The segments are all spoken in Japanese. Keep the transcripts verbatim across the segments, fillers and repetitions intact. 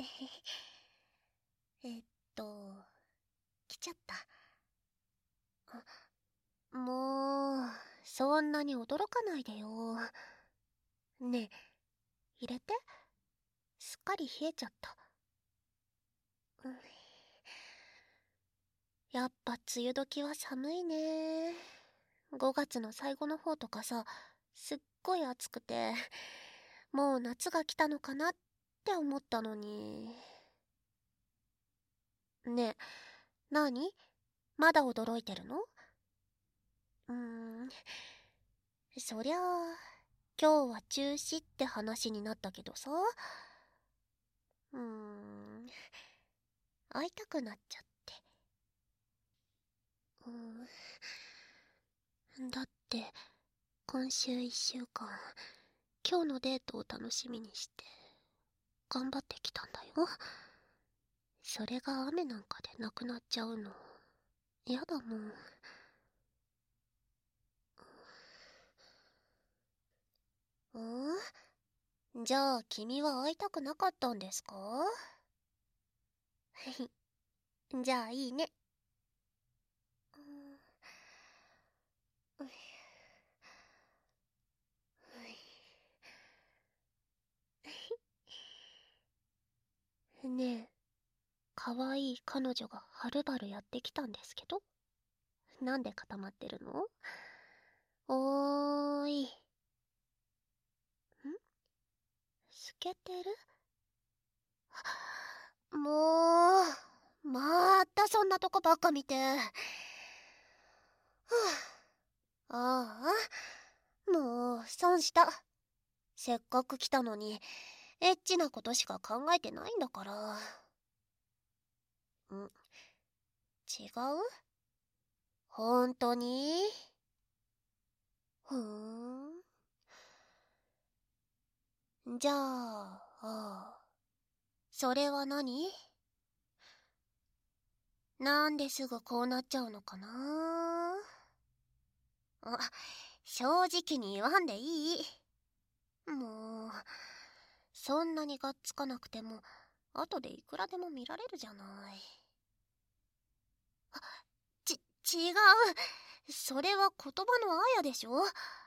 えっと、来ちゃった。あ、もう、そんなに驚かないでよ。ねえ、入れて。すっかり冷えちゃった。うん、やっぱ梅雨時は寒いね。ごがつの最後の方とかさ、すっごい暑くて、もう夏が来たのかなって思ったのに。ねえ、なに？まだ驚いてるの？うーん、そりゃあ、今日は中止って話になったけどさ。うーん、会いたくなっちゃって。うーん、だって、今週一週間、今日のデートを楽しみにして、頑張ってきたんだよ。それが雨なんかでなくなっちゃうの、やだもん。うん？じゃあ君は会いたくなかったんですか？じゃあいいね。うん、ねえ、かわいい彼女がはるばるやってきたんですけど、なんで固まってるの？おーい。ん？透けてる？もう、またそんなとこばっか見て。はあ、ああ、もう損した。せっかく来たのにエッチなことしか考えてないんだから。ん、違う？ほんとに？ふーん。じゃあ、ああ、それは何？なんですぐこうなっちゃうのかな。あ、正直に言わんでいい。もう、そんなにがっつかなくても後でいくらでも見られるじゃない。あ、ち、違う。それは言葉のあやでしょ。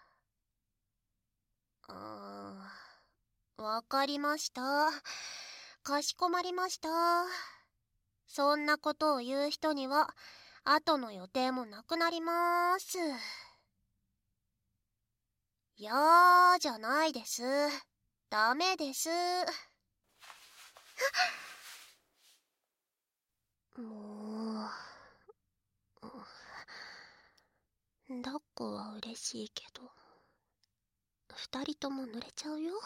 あー、わかりました。かしこまりました。そんなことを言う人には後の予定もなくなりまーす。いやーじゃないです。ダメです。もう、抱っこは嬉しいけど、二人とも濡れちゃうよ。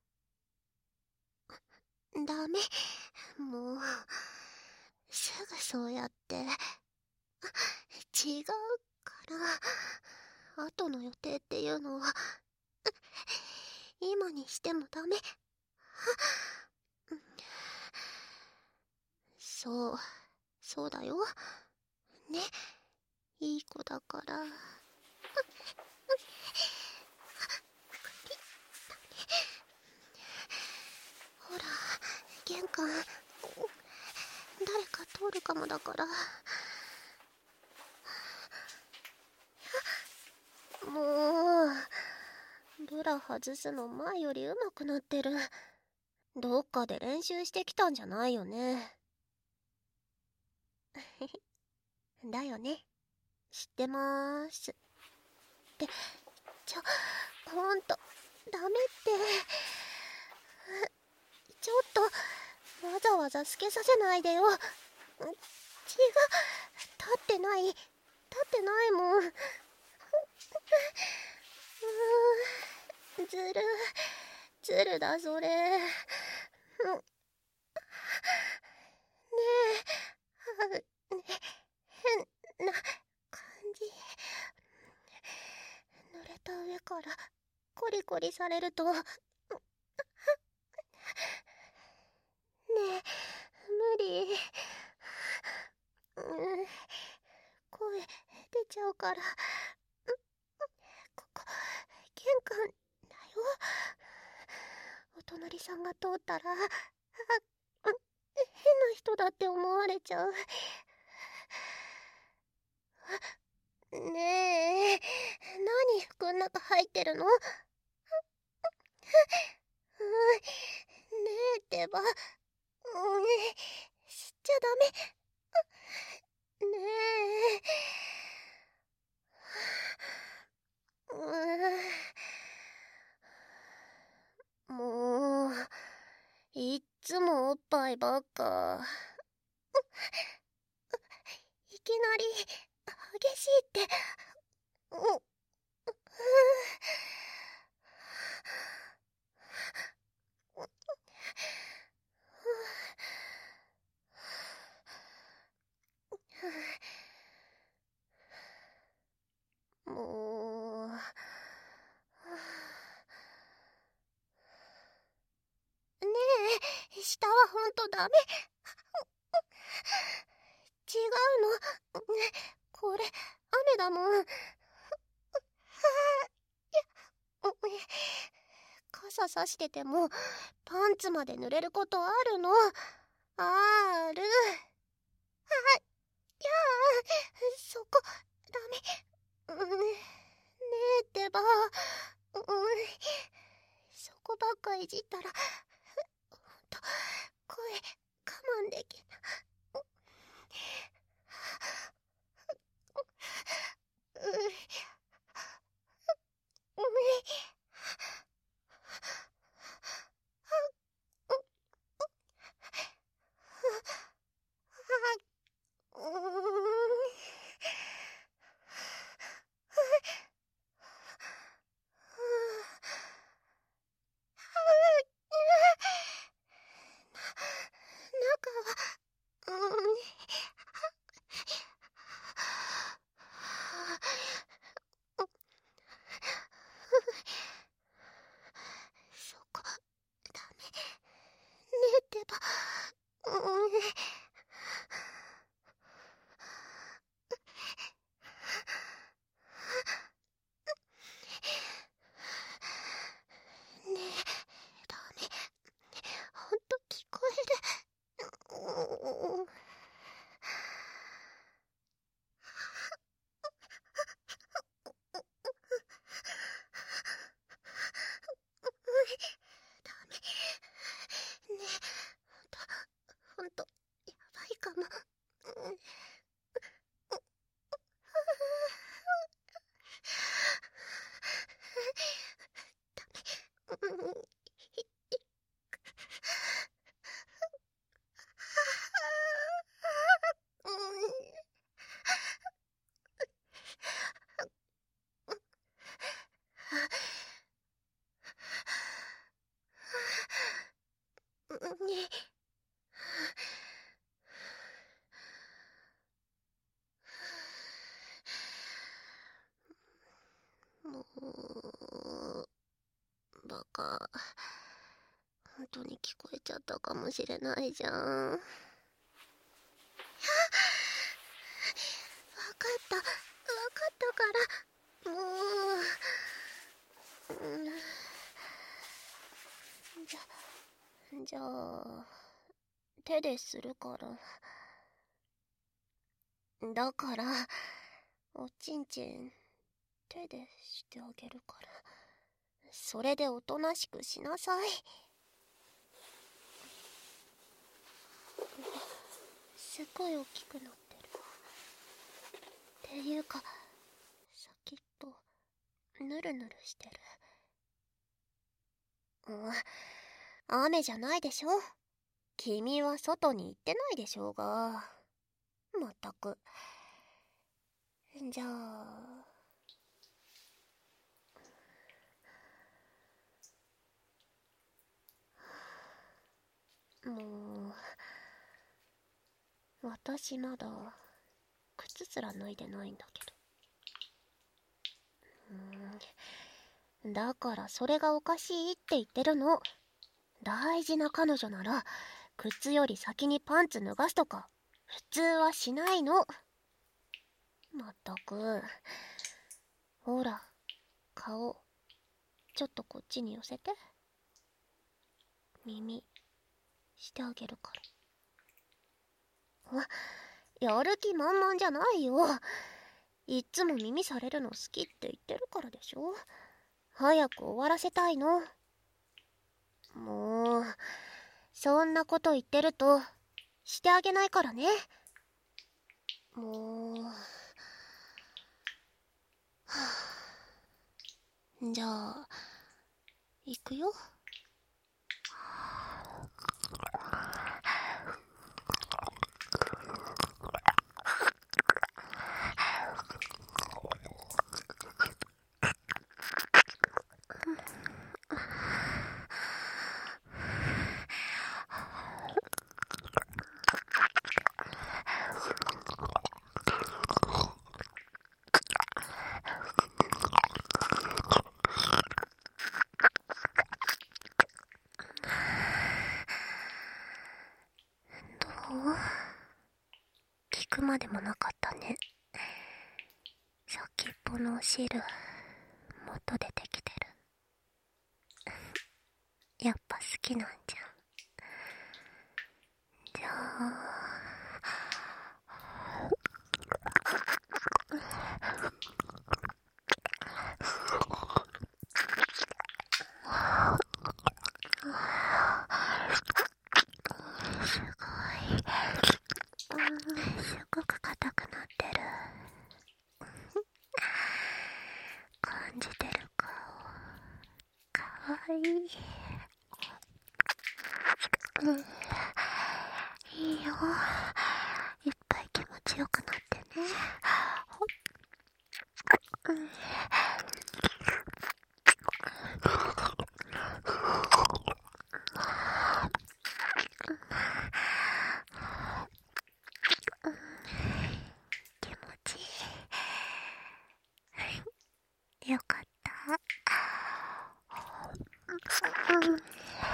ダメ。もう、すぐそうやって。違うから、後の予定っていうのは、今にしてもダメ。そう、そうだよ。ね、いい子だから。ほら、玄関、誰か通るかもだから。もう、ブラ外すの前より上手くなってる。どっかで練習してきたんじゃないよね。だよね。知ってまーす。って、ちょ、ほんと、ダメって。ちょっと、わざわざ透けさせないでよ。違う、立ってない、立ってないもん。うー、ずる、ずるだそれ。ねえ、変な感じ。濡れた上からコリコリされると、ねえ、無理。うん、声出ちゃうから。ここ、玄関だよ。お隣さんが通ったら、あ、 人だって思われちゃう。ねえ、何服ん中入ってるの？うん、ねえってば、うん、知っちゃダメ。ねえ、うん、もう、いっつもおっぱいばっか。いきなり激しいって。うん、もう、ねえ、下はほんとダメ。違うの。これ、雨だもん。傘さしててもパンツまで濡れることあるの。ある。あ、いやそこダメ。うん、ねえってば、うん、そこばっかいじったらほんと声我慢できない。うん、うん、中は、うん、そこダメ。ねえってば、うん、ねえダメ。ほんと聞こえる。うん、ダメ。ねえ、ほんとやばいかも。うん、ダメ。うん、うん、ねもう、バカ。本当に聞こえちゃったかもしれないじゃん。わかったわかったからもう、うん、じゃじゃあ手でするから。だからおちんちん手でしてあげるから、それでおとなしくしなさい。すっごい大きくなってる。っていうか先っぽぬるぬるしてる。うん、雨じゃないでしょ。君は外に行ってないでしょうが。まったく。じゃあもう、私まだ靴すら脱いでないんだけど。うーん、だからそれがおかしいって言ってるの。大事な彼女なら靴より先にパンツ脱がすとか普通はしないの。まったく。ほら、顔ちょっとこっちに寄せて。耳してあげるから。 やる気満々じゃないよ。いっつも耳されるの好きって言ってるからでしょ。早く終わらせたいの。もうそんなこと言ってるとしてあげないからね。もう、はあ、じゃあ行くよ。聞くまでもなかったね。先っぽのお汁もっと出てきてる。やっぱ好きなんじゃん。じゃあすごい、うん、すごく硬くなってる。感じてる顔かわいい。うん、いいよ、いっぱい気持ちよくなってね。うん、気持ちいい。よかった。うん、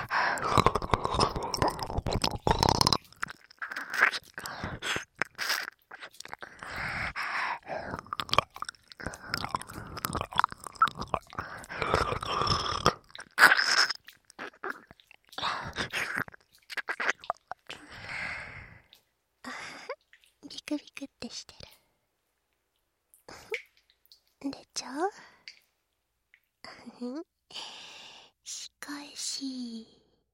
ビクビクってしてる。出ちゃう？仕返し。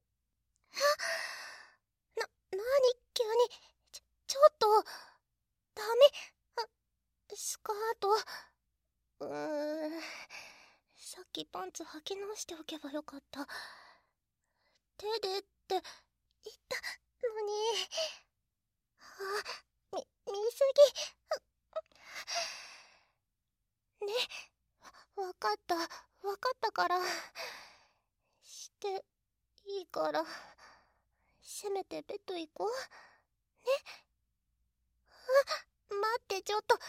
な、なに急に。ちょ、ちょっと。ダメ。あ、スカート。うーん。さっきパンツ履き直しておけばよかった。手でって言ったのに。あ、み、見すぎ。ね、わかった、わかったから。していいから、せめてベッド行こう。ね。あ、待って、ちょっと。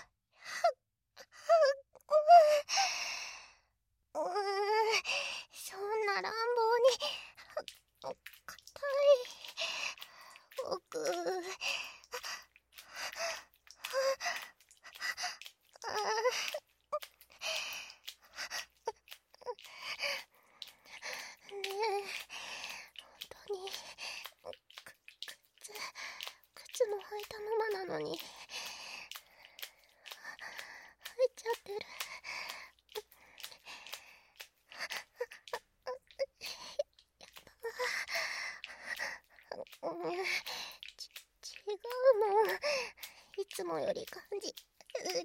うーん、そんな乱暴に。硬い。僕。ねえ、本当にく靴靴も履いたままなのに履いちゃってる。うん、ち違うもん。いつもより感じ感じて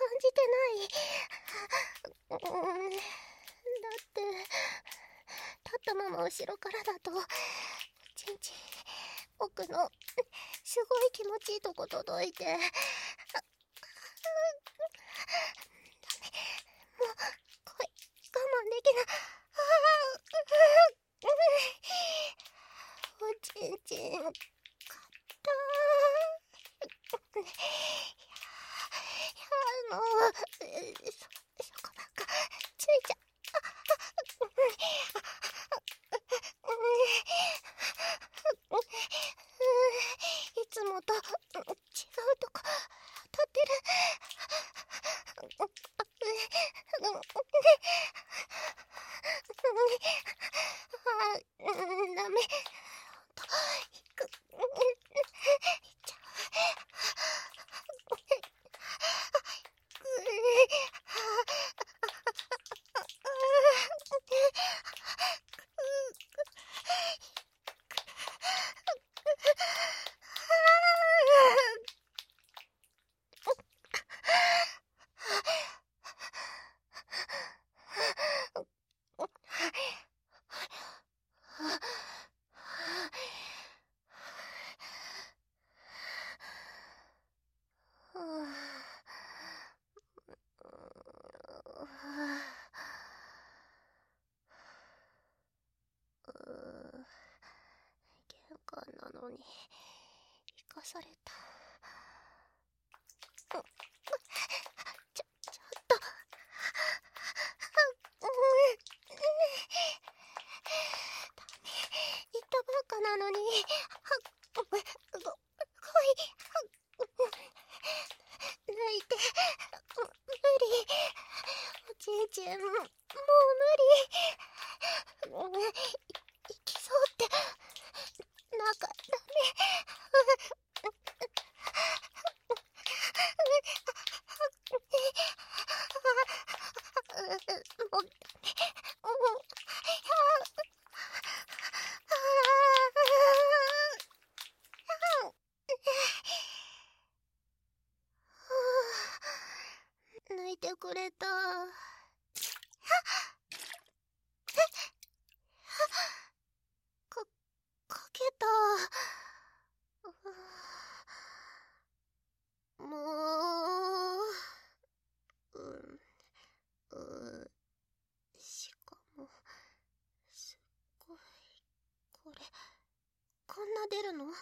ない。うん、だって立ったまま後ろからだとちんちん奥のすごい気持ちいいとこ届いて。ダメ、もうこい我慢できない。おちんちんかったー。いやいや、もうそそこばっかついちゃいつもと違うとこ当たってる。あ、ダメ。いっちゃう。 のに生かされた。ちょ、ちょっと。ダメ。言ったばっかなのに。ご、来い。抜いて。無理。おちんちん、もう無理。い、いきそうって。なんかダメ。もう、もう、抜いてくれた。か、かけた。もう、うん、う、しかも、すっごい、これ、こんな出るの？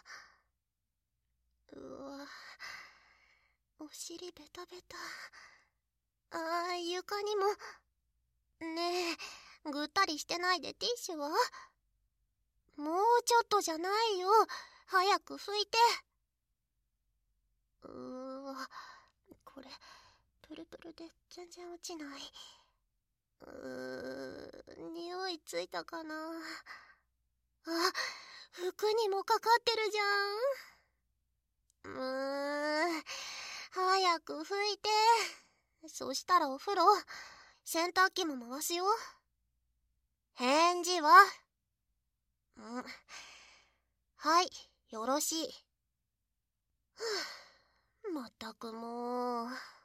うわ、お尻ベタベタ。あー、床にも。ねえ、ぐったりしてないでティッシュは？もうちょっとじゃないよ。早く拭いて。うーわ、これ、プルプルで全然落ちない。うー、匂いついたかな。あ、服にもかかってるじゃん。うーん、早く拭いて。そしたらお風呂、洗濯機も回すよ。返事は？うん。はい、よろしい。ふぅ、まったくもう。